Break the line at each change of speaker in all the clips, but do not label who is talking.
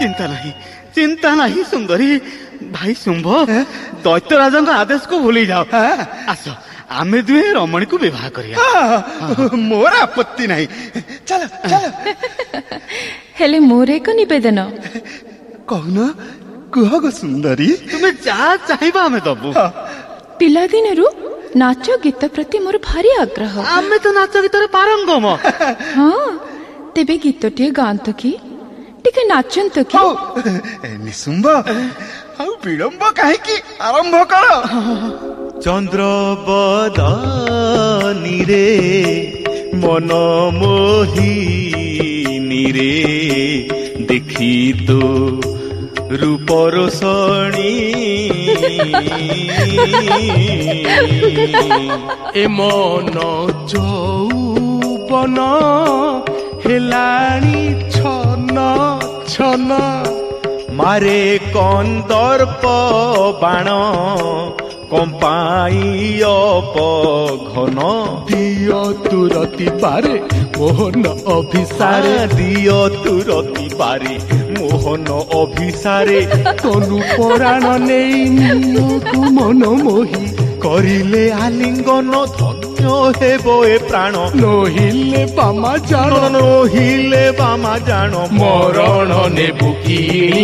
चिंता नहीं सुंदरी। भाई शुंभ, दैत्य राजा आदेश को भूली जाओ। आस आमे दुहे रमणी को विवाह करिया।
मोर आपत्ति नहीं, चलो चलो।
हेले मोर एक निवेदन।
कहून कह गो सुंदरी।
तुम्हें जहाँ चाहिए आमे दबु।
पिला दिनरु नाच गीत प्रति मोर भारी आग्रह।
आमे तो नाच गीत पारंगम।
हाँ तेबे गीतटिए गांतो कि टिके नाचंतो कि।
निसुंब आउ विलंब काहेकि आरंभ कर।
चंद्र बदनी रे मन मोहिनी रे देखी तो रूपर सणी
ए मन चौबन हेलाणी छन छन
मारे कंदर्प बाण कंपाई घन
दियो तुरती पारे मोहन अभिसारे
दियो तुरती पारे मोहन अभिसारे
तनु पराण नहीं नियतु मन मोही
करिले आलिंगन धन्य हेबो ए प्राण
नहिले बामा जान
नहिले बामा जान
मरण नेबु किणी।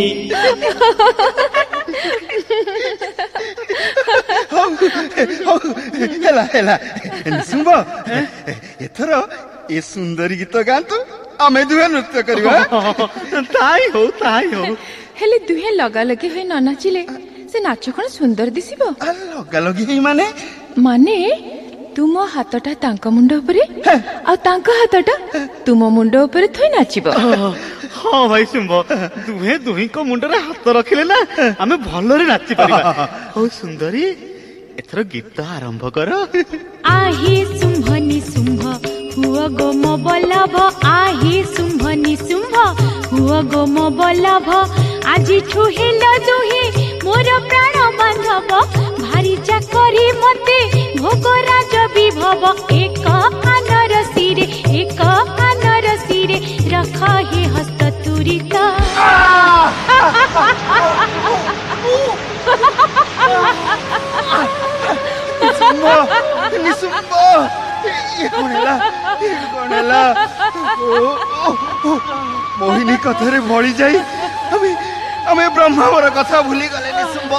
निसुंब एथर ए सुंदरी गीत गातु आमे दुहे नृत्य करिवा।
ताई हो
हेले दुहे लगा लगी हुए न नाचिले से नाच कौन सुंदर दिसिबो।
लगा लगी माने
माने तुम हाथटा तांक मुंड उपरे आ तांक हाथटा तुम मुंड उपरे थई नाचिबो।
हाँ भाई शुंभ, दुहे दुही को मुंड रे हाथ रखिले ना आमे भलरे नाचि परिबा। हो सुंदरी एथर गीत आरंभ कर।
आही शुंभ निशुंभ हुआ गोम बल्लभ। आही शुंभ निशुंभ हुआ गोम बल्लभ। आज ठुहेल दुहे मोर प्राण बांधव। भारी चाकरी मते भोगराज विभव। एक कानर सिरे एक कानर सिरे रख हे हस्त तुरित।
निसुंब ये कौन है मोहिनी कथारे भड़ी जाई हमें ब्रह्मावर कथा भूली गले। निसुंब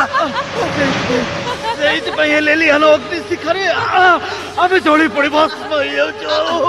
लेली हलो अग्नि शिखरे अबे जोड़ी पड़ी भस्म हो जाओ।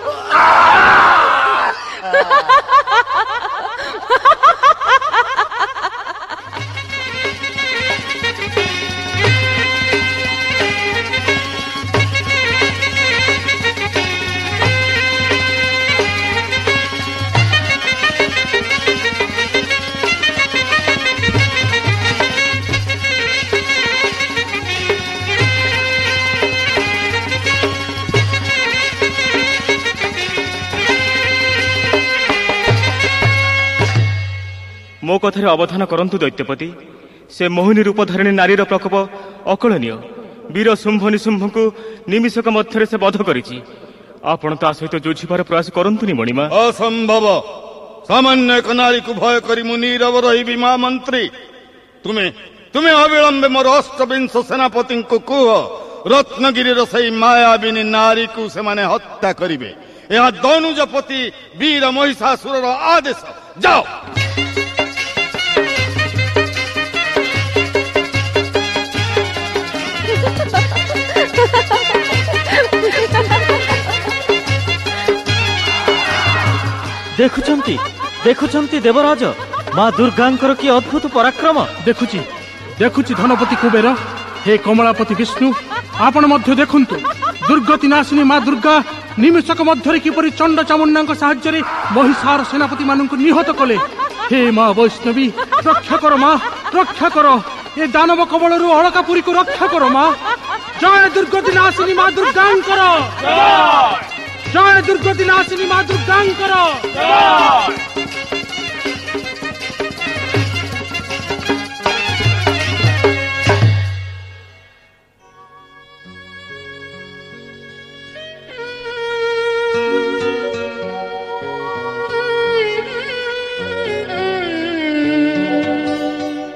मो कथार अवधान करंतु दैत्यपति। से मोहिनी रूपधारिणी नारीर प्रकोप अकलनीय। वीर शुंभ निशुंभ को निमिषक मध्य से बध करिछि। आपण ता सहित जोझिबार प्रयास करंतुनी मणिमा।
असंभव। सामान्य एक नारी को भय करी मु नीरव रही महामंत्री। तुम्हें अविलंबे मोर अष्टविंश सेनापति को कुह रत्नगिरी सही मायाबिनी नारी को से माने हत्या करिवे। यह दनुजपति वीर महिषासुर आदेश। जाओ।
देखुचंती देवराज माँ दुर्गांकर की अद्भुत पराक्रम।
देखुची धनपति कुबेर। हे कमलापति विष्णु आपण मध्य देखुंतु दुर्गति नाशिनी माँ दुर्गा निमिषक मध्य किपरि चंड चामुंडा साहाय्य महिषार सेनापति मानक निहत कले। हे माँ वैष्णवी रक्षा कर माँ रक्षा कर। ए दानव कबल अलकापुरी को रक्षा कर माँ। जय दुर्गति नाशिनी माँ दुर्गांकर। जय दुर्गति नाशिनी माँ दुर्गांकर।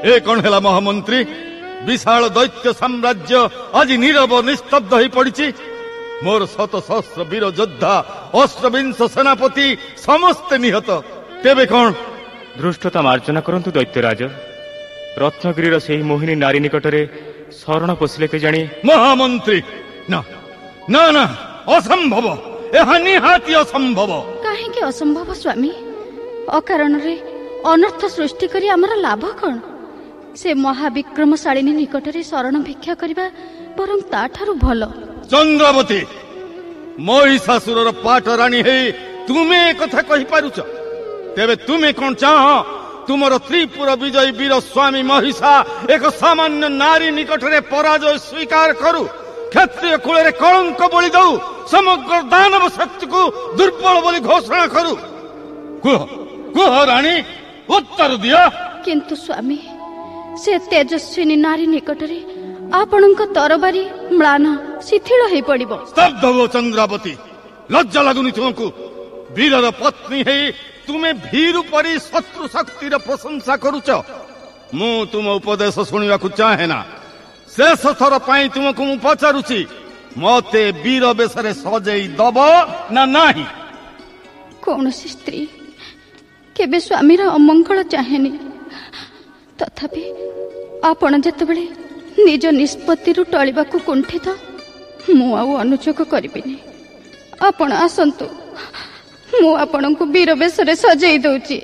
ए कौन है महामंत्री विशाल दैत्य साम्राज्य आज नीरव निस्तब्ध हो पड़ी मोर शत सहस्र वीर योद्धा अष्टविंश सेनापति समस्ते निहत तेबे कौन
दृष्टता मार्जना करंतु दैत्यराज रत्नगिरीर सेही मोहिनी नारी निकटरे शरण पशिले के जानी
महामंत्री ना ना ना असंभव यह निहाती असंभव
काहेकि असंभव स्वामी अकारण रे अनर्थ सृष्टि करी आमर लाभ कौन से महाविक्रमशालिनी निकटरे शरण भिक्षा करबा बरं ताठारु भल
चंद्रावती महिषासुरर पाट राणी हे तुमे कथा कहि पारुछ तेबे तुमे कोन चाह तुमर त्रिपुर विजयी वीर स्वामी महिषा एक सामान्य नारी निकटरे पराजय स्वीकार करू क्षत्रिय कुल कलंक बोली दऊ समग्र दानव शक्ति को दुर्बल बोली घोषणा करू कुह कुह राणी उत्तर दिया
किंतु स्वामी से तेजस्विनी नारी निकटरे आपणक तरबारी म्लान शिथिल हो पड़िबो
स्तब्ध हो चंद्रावती लज्जा लगुनि तुमको वीरर पत्नी है तुम्हें भीरु परी शत्रु शक्तिर प्रशंसा करुच मु तुम उपदेश शुणा चाहे ना शेष थर पाई तुमको मु पचारुची मते वीर बेशरे सजेई दब ना नाही
कौन स्त्री केबे स्वामीर अमंगल चाहेनी तथापि आपण जेतेबेले निज निष्पत्ति टळिबाकू कुंठित मु आउ अनुचोक करिबिनी आपण आसंतु मु आपणको वीर बेशरे सजेई दउची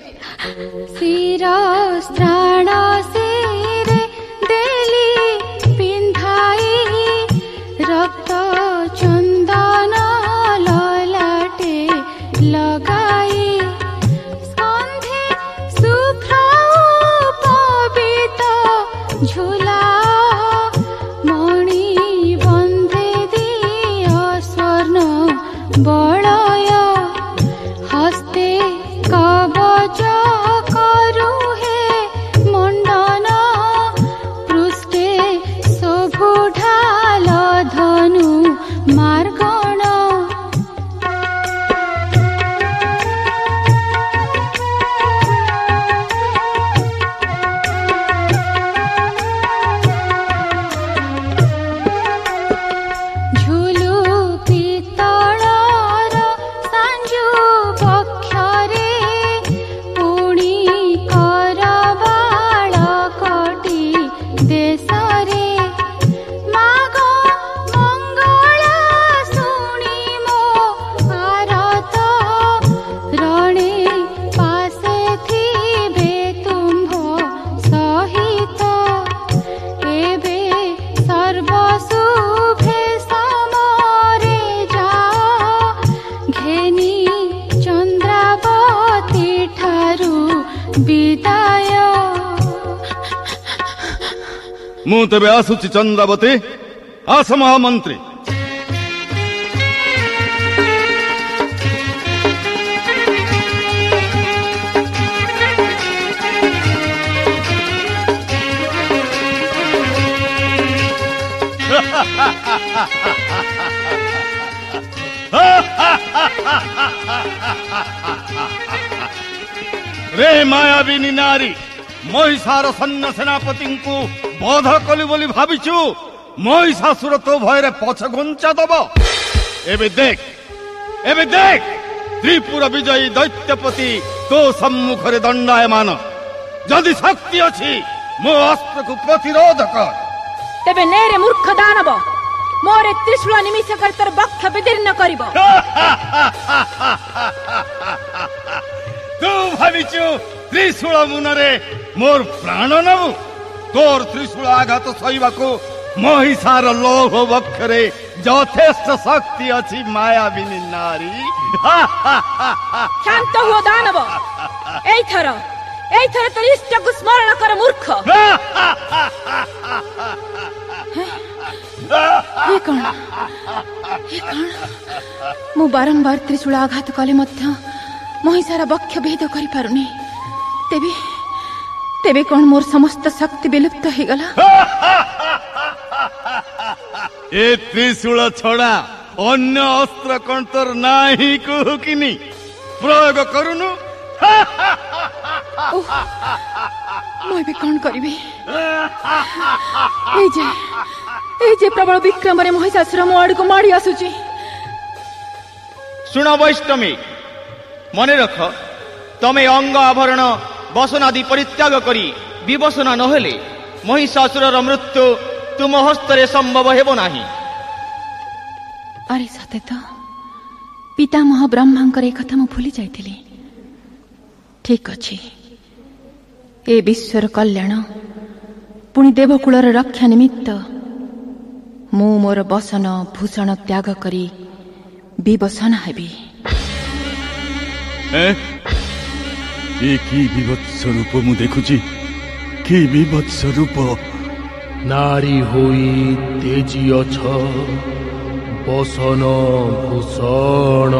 शिरस्त्राण सिरे देली पिंधाई रक्त चंदन ललाटे लगाई स्कंधे शुभ्र पवित्र झूला मणि बंधे दिया स्वर्ण बलय हस्ते कवच करु हे मंडन पृष्ठे शोभु ढाल धनु मार्गण झुलु पितळर सांजु पक्षरे पुणी करबाळ कटी देशरे माग मंगल शुणी मो आरत रणे पासे थिबे तुम्भ सहित एबे सर्वशुभे समरे जाओ घेनी चंद्रावती ठारू विदाय
मु तेबे आसुची चंद्रावती आस महामंत्री रे मायाविनी नारी महिषार सैन्य सेनापति को बध कली बोली भाविचु महिषासुर तो भयरे पछ घुंचा दब एबे देख त्रिपुर विजयी दैत्यपति तो सम्मुखरे दंडायमान जदि शक्ति अछि मो अस्त्र को प्रतिरोध कर
तेबे नेरे मूर्ख दानव मोरे त्रिशूल निमिष कर तर बक्ष विदीर्ण करिब
तू भाविचु त्रिशूल मुनरे मोर प्राण नबु तोर त्रिशूल आघात सहिबाकू महिषार लोभ बक्षरे यथेष्ट शक्ति अछि मायाविनी नारी
शांत हुओ दानव एथर तो इष्ट को स्मरण कर मूर्ख हे कौन मु बारंबार त्रिशूल आघात कले मध्य महिषार बक्ष भेद करि पारुनी तेबे कौन मोर समस्त शक्ति विलुप्त हो गला
ए त्रिशूल छड़ा अन्य अस्त्र कौन तोर नाही कहू किनी प्रयोग करुनु
मैं कौन करी प्रबल विक्रम महिषासुर मो आड़ को माड़ी आसुची।
शुण वैष्णवी मन रख तमे अंग आभरण बसन आदि परित्याग करी विवसना नहेले महिषासुर मृत्यु तुम हस्तरे संभव हेब नाही।
अरे सते तो पितामह ब्रह्मांकर एक कथा मु भूली जाइथिली। ठीक अछि ए विश्वर कल्याण पुणी देवकुलर रक्षा निमित्त मु मोर बसन भूषण त्याग करी विवसन हेबी।
की विभत्स रूप मु देखुची की विभत्स रूप।
नारी होई तेजी अछ बसन भूषण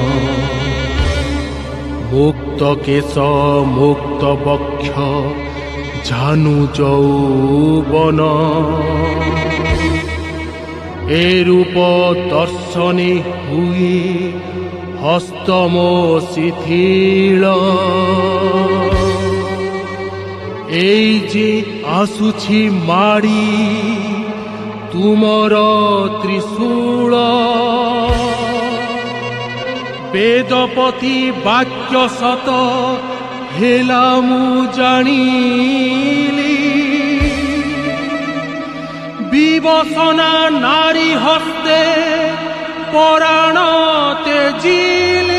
मुक्त केश मुक्त बक्ष झानु जौवन ए रूप दर्शने हुई हस्तमो शिथिल एई जे आसुछि माड़ी तुमर त्रिशूल वेदपति वाक्य सत हेला मु जानिली विवसना नारी हस्ते पराण तेजिली।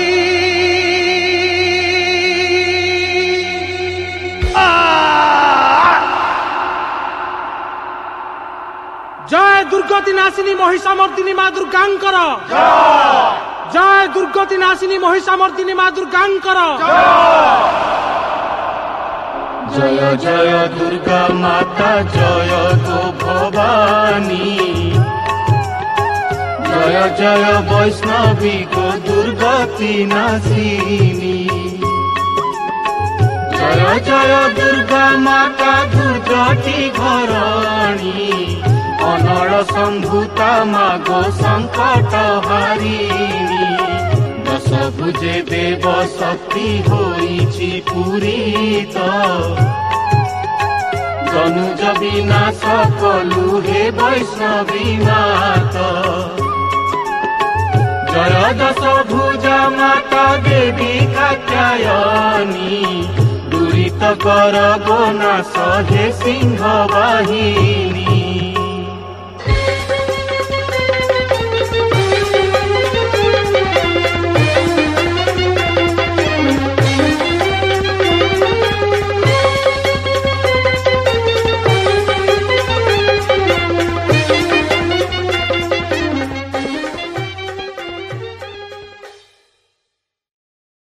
जय दुर्गति नाशिनी महिषामर्दिनी माँ दुर्गांकर जय दुर्गति नाशिनी महिषामर्दिनी माँ दुर्गांकर
जय जय दुर्गा माता जय गो भवानी जय जय वैष्णवी गो दुर्गति नाशिनी जय जय दुर्गा माता दुर्गति घरणी अनल संभूता मागो संकट हारिणी दश भुजे देव शक्ति होइछि पूरित तनुज विनाश कलु हे वैष्णवी माता जय दश भुजा माता देवी कात्यायनी दुरित कर गो नाश हे सिंह वाहिनी